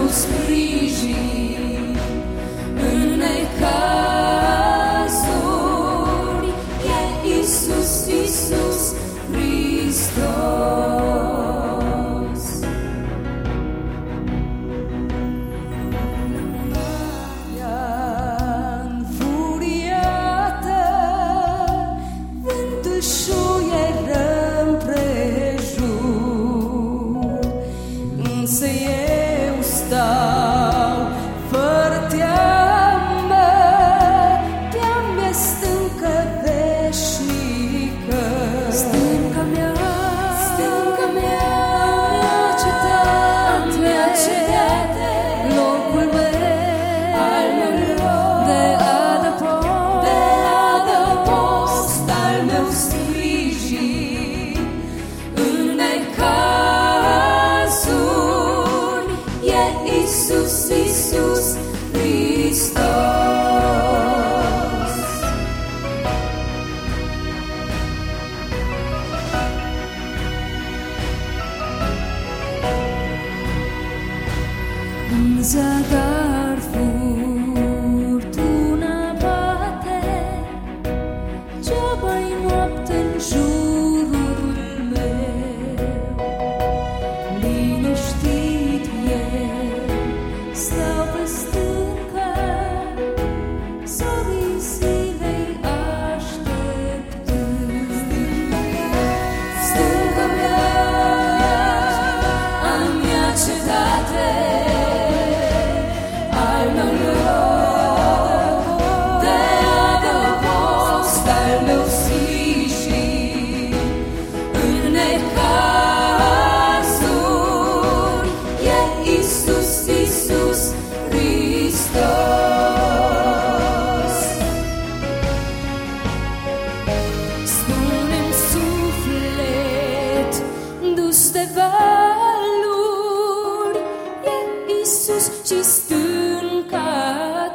sprijin în necazuri, e Iisus, Iisus Hristos. Înfuriată, vântul șuieră împrejur, însă eu stau fără teamă, teamă stâncă veșnică. Stânca mea, mea cetate, locul meu, al meu loc de adăpost, al meu sprijin în necazuri, e Iisus, Iisus Hristos. În zadar furtuna bate, ce-bai noapte în jurul meu. Liniștit eu stau pe stâncă, zorii zilei așteptând. Stânca mea, a mea cetate, al meu loc de adăpost, al meu sprijin în necazuri, e Iisus, Iisus Hristos. Spune-mi suflet dus de valuri, e Iisus și stânca